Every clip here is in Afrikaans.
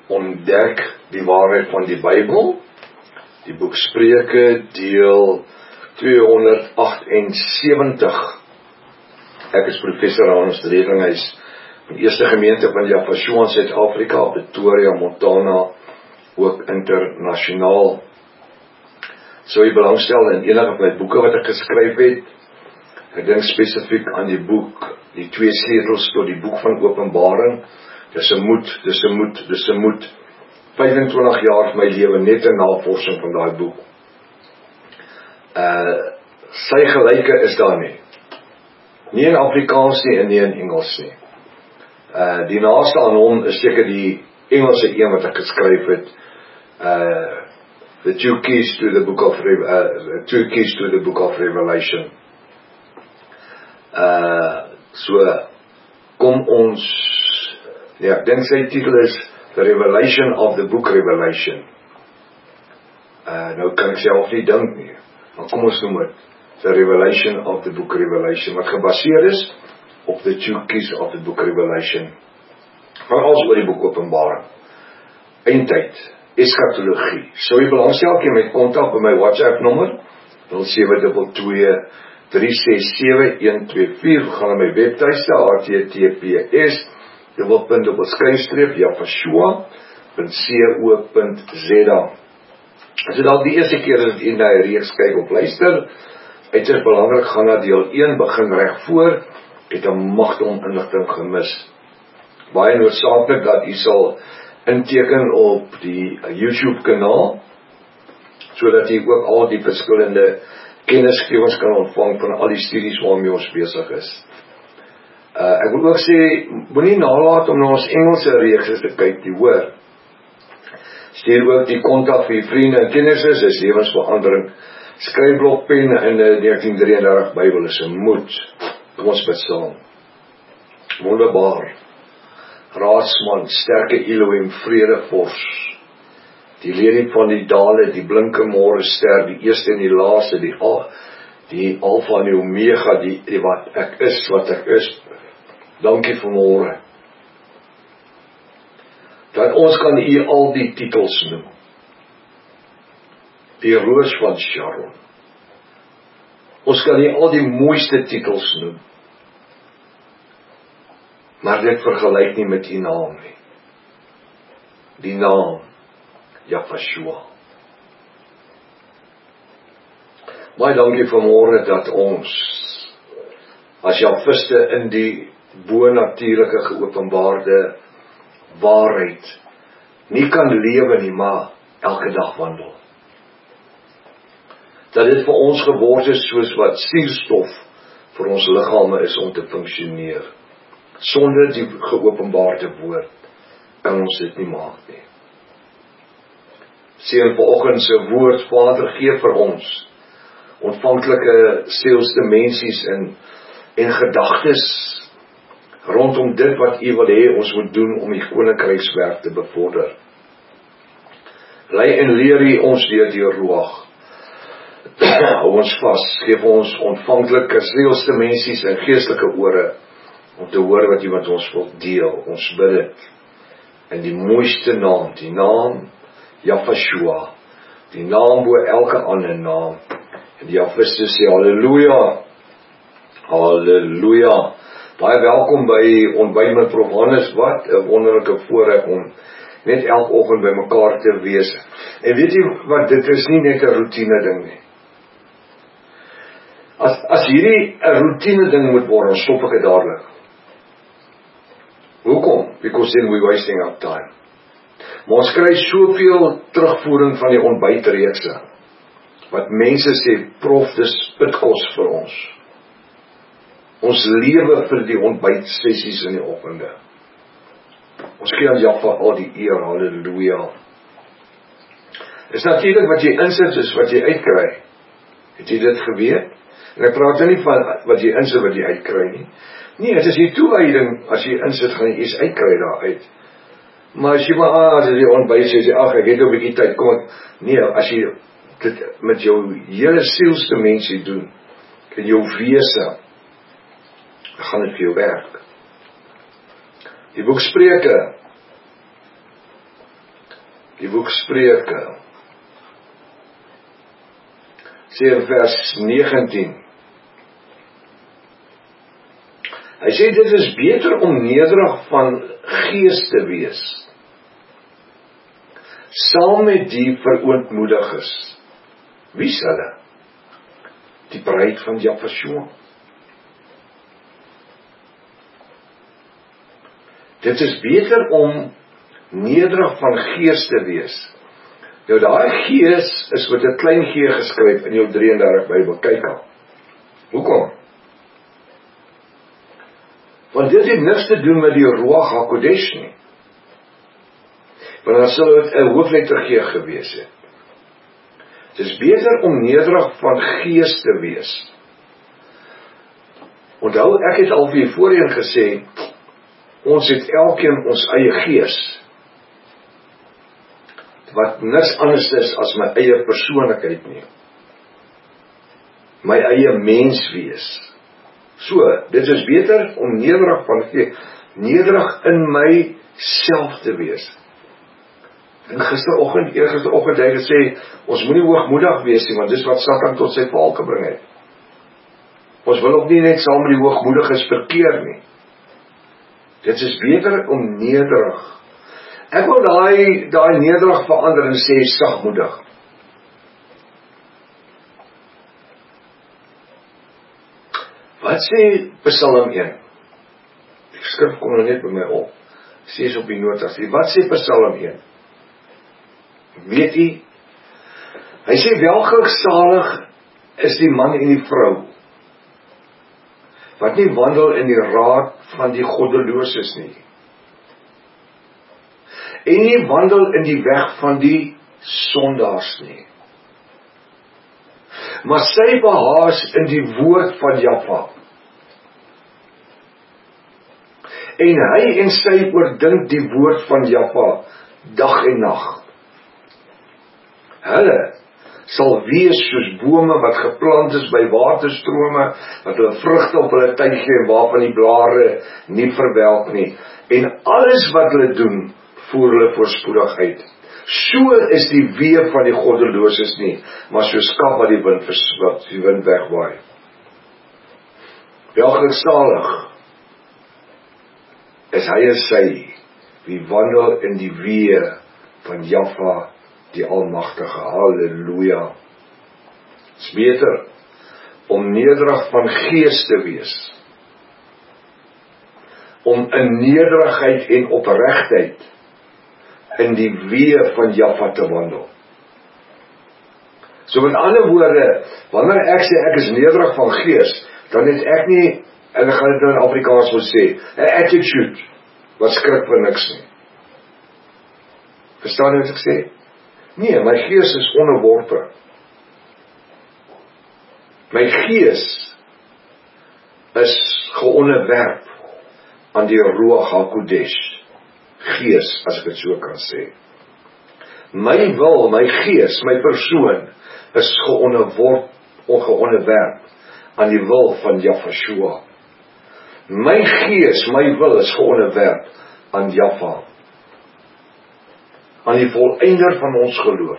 Ontdek die waarheid van die Bybel. Die boek Spreuke, deel 278. Ek is professor Hans Redinghuis van die eerste gemeente van Jaffa in Suid-Afrika, Pretoria, Montana, ook internasionaal. Sou jy belangstel in enige van die boeke wat ek geskryf het? Ek dink spesifiek aan die boek, die 2 sleutels tot die boek van Openbaring. Dis 'n moed. 25 jaar van my lewe net 'n navorsing van daai boek. Sy gelyke is daar nie. Nie in Afrikaans nie en nie in Engels nie. Die naaste aan hom is seker die Engelse een wat ek geskryf het. The Two Keys to the Book of Revelation. Kom ons, ek dink sy titel is The Revelation of the Book Revelation. Nou kan ek self nie dink nie, maar kom ons noem het The Revelation of the Book Revelation, wat gebaseer is op The Two Keys of the Book Revelation. Maar als oor die boek Openbaring. Eindtyd, eskatologie. Sou jy belangstel, kan jy my kontak by my WhatsApp nommer 0722367124. Gaan na my webtuiste https://jaffashua.co.za. As dit al die eerste keer is dat jy na 'n reeks kyk of luister, uiters belangrik, gaan na deel 1, begin reg voor, het 'n magte om inligting gemis. Baie noodsaaklik dat jy sal inteken op die YouTube kanaal, sodat jy ook al die verskillende kennisgewings kan ontvang van al die studies waarmee ons besig is. Ek wil ook sê, moenie nalat om na ons Engelse reeks te kyk, die hoor. Stuur ook die kontak vir die vriende en kennisses, is lewensverandering. Skryfblokpen in 1933 Bybel is 'n moed. Kom ons bid saam. Wonderbaar, raadsman, sterke Elohim, vredevors, die leerling van die dale, die blinke môre ster, die eerste en die laaste, die Alfa en die Omega, die wat ek is. Dankie vanmôre dat ons kan U al die titels noem. Die roos van Sharon. Ons kan U al die mooiste titels noem. Maar dit vergelyk nie met U naam nie. Die naam Jafashua. Baie dankie vanmôre dat ons as Jafiste in die bo-natuurlike geopenbaarde waarheid nie kan lewe nie, maar elke dag wandel. Dat dit vir ons geword is soos wat suurstof vir ons liggame is om te funksioneer. Sonder die geopenbaarde woord kan ons dit nie maak nie. Seën vanoggend se woord, Vader, gee vir ons ontvanklike sielsdimensies en gedagtes rondom dit wat U wil hê ons moet doen om die koninkrykswerk te bevorder. Lei en leer U ons deur die Ruach. Hou ons vas, geef ons ontvanklike sielsdimensies en geestelike ore om te hoor wat U met ons wil deel. Ons bid dit in die mooiste naam, die naam Jafashua, die naam bo elke ander naam. En die Jafiste sê halleluja, halleluja. Baie welkom by Ontbyt met Prof Hannes. Wat 'n wonderlike voorreg om net elke oggend by mekaar te wees. En weet jy wat, dit is nie net 'n roetine ding nie. As hierdie 'n roetine ding moet word, dan stop ek dit dadelik. Hoekom? Because then we're wasting our time. Maar ons kry soveel terugvoering van die ontbytreekse, wat mense sê, Prof, dis pitkos vir ons. Ons lewe vir die ontbytsessies in die oggende. Ons gee aan Jaffa al die eer, halleluja. Is natuurlik wat jy insit, is wat jy uitkry. Het jy dit geweet? En ek praat nie van wat jy insit, wat jy uitkry nie. Nee, dit is die toewyding, as jy insit, gaan jy iets uitkry daar uit. Maar as jy maar, as jy ontbyt sê, ag, ek het 'n bietjie tyd, kom ek, nee, as jy dit met jou hele sielsdimensie doen, en jou wese, dan gaan dit vir jou werk. Die boek Spreuke Die boek Spreuke sê in vers 19. Hy sê dit is beter om nederig van gees te wees, saam met die verootmoediges. Wie is hulle? Die bruid van Jafashua. Dit is beter om nederig van gees te wees. Nou daai gees is met 'n klein g geskryf in jou 33 Bybel. Kyk al. Hoekom? Want dit het niks te doen met die Ruach HaKodesh nie. Want dan sal dit 'n hoofletter G gewees het. Het is beter om nederig van gees te wees. Onthou, ek het al vir julle voorheen gesê, ons het elkeen ons eie gees, wat niks anders is as my eie persoonlikheid nie. My eie mens wees. So, dit is beter om nederig van gees, nederig in myself te wees. En gisteroggend het hy gesê, ons moenie hoogmoedig wees nie, want dis wat Satan tot sy val gebring het. Ons wil ook nie net saam met die hoogmoediges verkeer nie. Dit is beter om nederig. Ek wil daai nederig verander en sê sagmoedig. Wat sê Psalm 1? Die skrif kom nou net by my op. Sê is op die notas. Wat sê Psalm 1? Weet jy? Hy sê welgeluksalig is die man en die vrou, wat nie wandel in die raad van die goddeloses nie, en nie wandel in die weg van die sondaars nie, maar sy behaas in die woord van Jahwe, en hy en sy oordink die woord van Jahwe dag en nag. Hulle sal wees soos bome wat geplant is by waterstrome, wat hulle vrugte op hulle tyd gee en waarvan die blare nie verwelk nie. En alles wat hulle doen, voer hulle voorspoedig uit. So is die weë van die goddeloses nie, maar soos kap wat die wind wegwaai. Welgeluksalig is hy en sy, wie wandel in die weë van Jahwe, die Almagtige. Halleluja. Het is beter om nederig van gees te wees, om in nederigheid en opregtheid in die weë van Jahwe te wandel. So met ander woorde, wanneer ek sê ek is nederig van gees, dan het ek nie, en ek gaan dit nou in Afrikaans wil sê, 'n attitude wat skrik vir niks nie. Verstaan jy wat ek sê? Nee, my gees is onderworpe. My gees is geonderwerp aan die Ruach HaKodesh. Gees, as ek dit so kan sê. My wil, my gees, my persoon is geonderwerp aan die wil van Jahwe. My gees, my wil is geonderwerp aan Jahwe, aan die volëinder van ons geloof.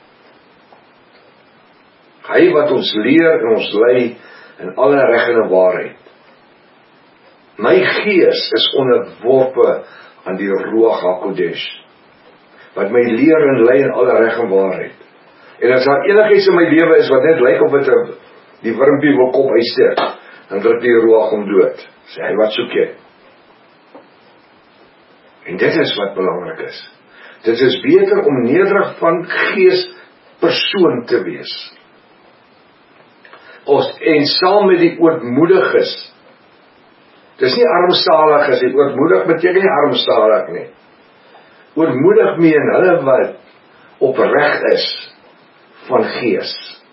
Hy wat ons leer en ons lei in alle reg en waarheid. My gees is onderworpe aan die Ruach HaKodesh, wat my leer en lei in alle reg en waarheid. En as daar enigiets in my lewe is wat net lyk op het die wurmpie wil kop uitsteek, dan druk die Ruach hom dood. Sê hy, wat soek jy? En dit is wat belangrik is. Dit is beter om nederig van gees persoon te wees. En saam met die ootmoediges. Dis nie armstalig as die ootmoedig beteken nie armstalig nie. Ootmoedig meen hulle wat opreg is van gees.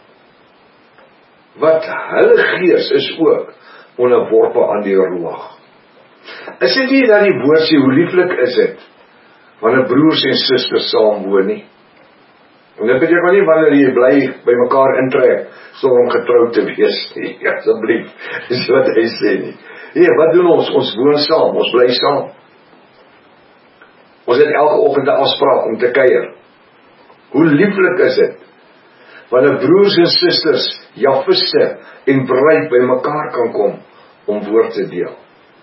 Wat hulle gees is ook onderworpe aan die Ruach. Is dit nie dat die woord sê, hoe lieflik is dit wanneer broers en susters saam woon nie? En dit beteken nie wanneer jy bly by mekaar intrek sonder om getroud te wees nie, asseblief, dis wat hy sê nie. Nee, wat doen ons? Ons woon saam, ons bly saam. Ons het elke oggend 'n afspraak om te kuier. Hoe lieflik is dit, wanneer broers en susters, Jafiste en bruid by mekaar kan kom, om woord te deel.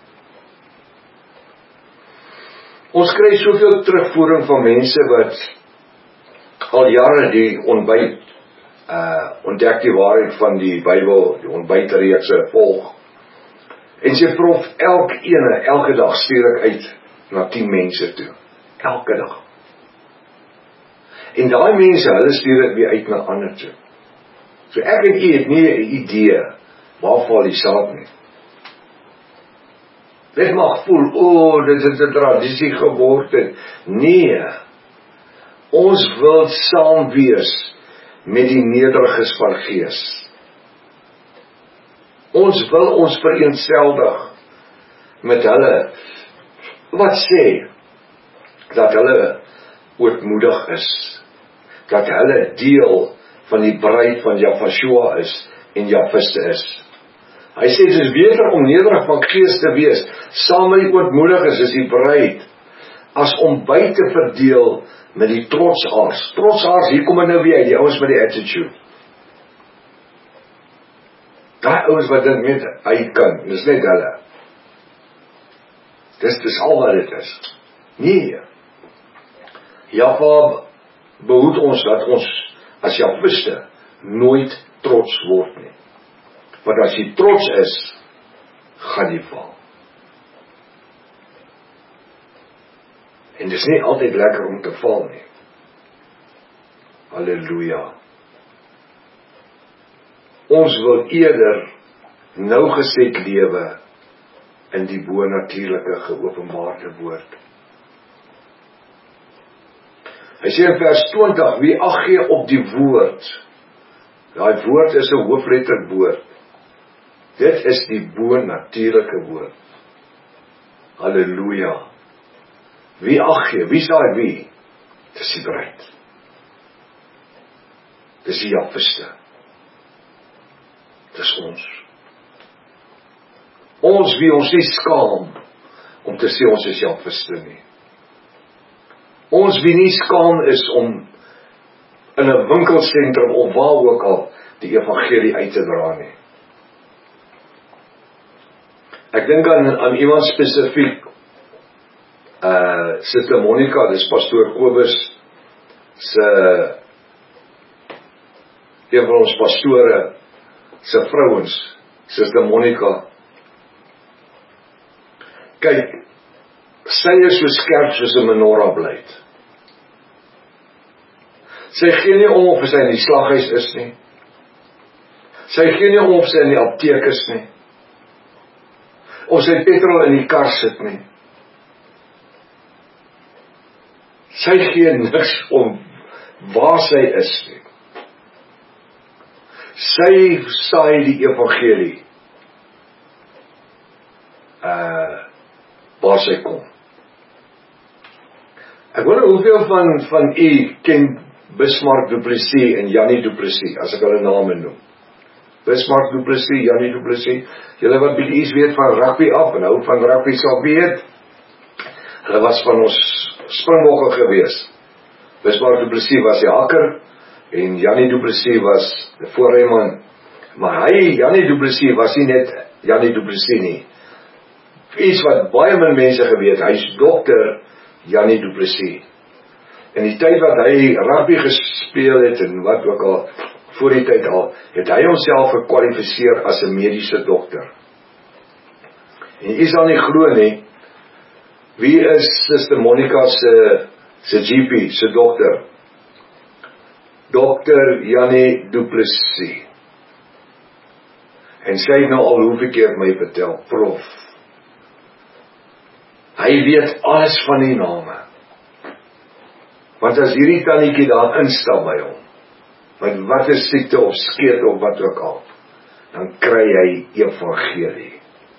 Ons kry soveel terugvoering van mense wat al jare die ontbyt, ontdek die waarheid van die Bybel, die ontbytreekse volg. En sê, prof, elke dag stuur ek uit na 10 mense toe. Elke dag. En daai mense, hulle stuur dit weer uit na ander toe. So ek en u het nie 'n idee waar val die saad nie. Dit mag voel, dit is 'n tradisie geword het. Nee, ons wil saam wees met die nederiges van gees. Ons wil ons vereenselwig met hulle, wat sê, dat hulle ootmoedig is, dat hulle deel van die bruid van Jafashua is, en Jafiste is. Hy sê, dit is beter om nederig van gees te wees, saam met die ootmoediges is die bruid, as om by te verdeel met die trotsaars. Trotsaars, hier kom hy nou weer, die ouens met die attitude. Daai ouens wat dink net, hy kan, dis net hulle. Dis al wat dit is. Nee. Jaffa behoed ons, dat ons, as Jafiste, nooit trots word nie. Want as jy trots is, gaan jy val. En dis nie altyd lekker om te val nie. Halleluja. Ons wil eerder nougeset lewe in die bonatuurlike geopenbaarde woord. Hy sê in vers 20, wie ag gee op die woord, daai woord is 'n hoofletter woord. Dit is die bonatuurlike woord. Halleluja. Wie ag gee, wie is daai wie? Dis die bruid. Dis die Jafiste. Dis ons. Ons wie ons nie skaam om te sê ons is Jafiste nie. Ons wie nie skaam is om in 'n winkelsentrum of waar ook al die evangelie uit te dra nie. Ek dink aan iemand spesifiek, Suster Monica, dis pastoor Kobus se, een van ons pastore se vrouens, Suster Monica. Kyk, sy is so skerp soos 'n menorah blyd. Sy gee nie om of sy in die slaghuis is nie. Sy gee nie om of sy in die apteek is nie. Of sy petrol in die kar sit nie. Sy gee niks om waar sy is nie. Sy saai die evangelie waar sy kom. Ek wonder hoeveel van u ken Bismarck Du Plessis en Jannie Du Plessis, as ek hulle name noem. Bismarck Du Plessis, Jannie Du Plessis, julle wat bietjie iets weet van rugby af, en hou van rugby sal weet, hulle was van ons Springbokke gewees. Bismarck Du Plessis was die hakker, en Jannie Du Plessis was die voorryman. Maar Jannie Du Plessis was nie net Jannie Du Plessis nie. Iets wat baie min mense geweet, hy is dokter Jannie Du Plessis. In die tyd wat hy rugby gespeel het, en wat ook al, voor die tyd al, het hy homself gekwalifiseer as 'n mediese dokter. En jy sal nie glo nie, wie is Suster Monica se GP, se dokter? Dr. Jannie Du Plessis. En sy het nou al hoeveel keer my vertel, prof, hy weet alles van die name. Want as hierdie tannetjie daar instap by hom, met wat is siekte of skeet of wat ook al, dan kry hy evangelie.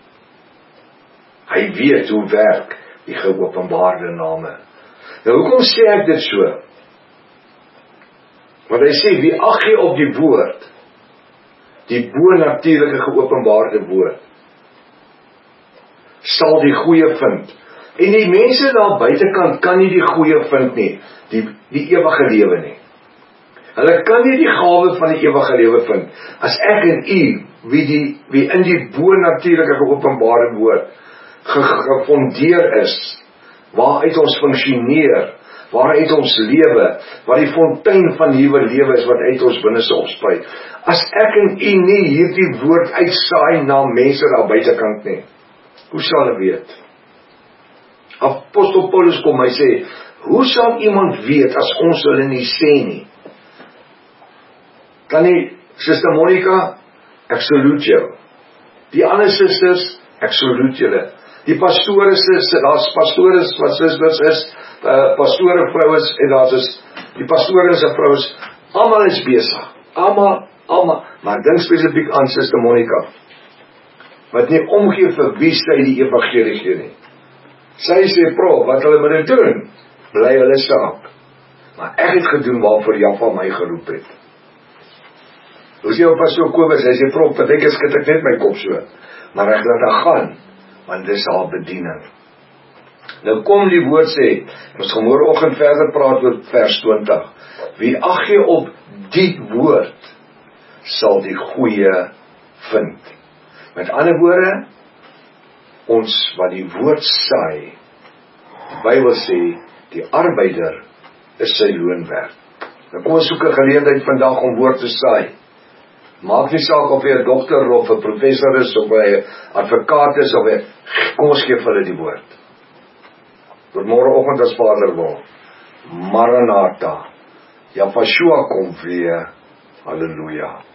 Hy weet hoe werk die geopenbaarde name. Nou hoekom sê ek dit so? Want hy sê, wie ag gee op die woord, die bonatuurlike geopenbaarde woord, sal die goeie vind, En die mense daar buitekant kan nie die goeie vind nie, die ewige lewe nie. Hulle kan nie die gawe van die ewige lewe vind, as ek en u, wie in die bo-natuurlike geopenbare woord, gefondeer is, waaruit ons funksioneer, waaruit ons lewe, wat die fontein van nuwe lewe is, wat uit ons binneste opspuit. As ek en u nie hierdie woord uitsaai na mense daar buitekant nie, hoe sal hulle weet? Apostel Paulus kom, hy sê, hoe sal iemand weet as ons hulle nie sê nie? Kan nie, Suster Monica, ek salute jou. Die ander susters, ek salute julle. Die pastore, daar's pastore wat susters is, pastore vroues, en daar's is, die pastore se vroues, almal is besig, almal, maar dink spesifiek aan Suster Monica, wat nie omgee vir wie sy die evangelie gee nie. Sy sê, prof, wat hulle moet doen, bly hulle saak. Maar ek het gedoen waarvoor Jaffa my geroep het. Hoe sê jou pastoor Kobus, hy sê, prof, partykeer skud ek net my kop so, maar ek laat haar gaan, want dis haar bediening. Nou kom die woord sê, ons gaan môreoggend verder praat oor vers 20, wie ag gee op die woord, sal die goeie vind. Met ander woorde, ons wat die woord saai, die Bybel sê, die arbeider is sy loon werd. Nou kom ons soek 'n geleentheid vandag om woord te saai. Maak nie saak of jy 'n dokter of 'n professor is, of 'n advokaat is, kom ons gee vir hulle die woord. Tot môreoggend as Vader wil. Maranatha. Yahshua kom weer. Halleluja.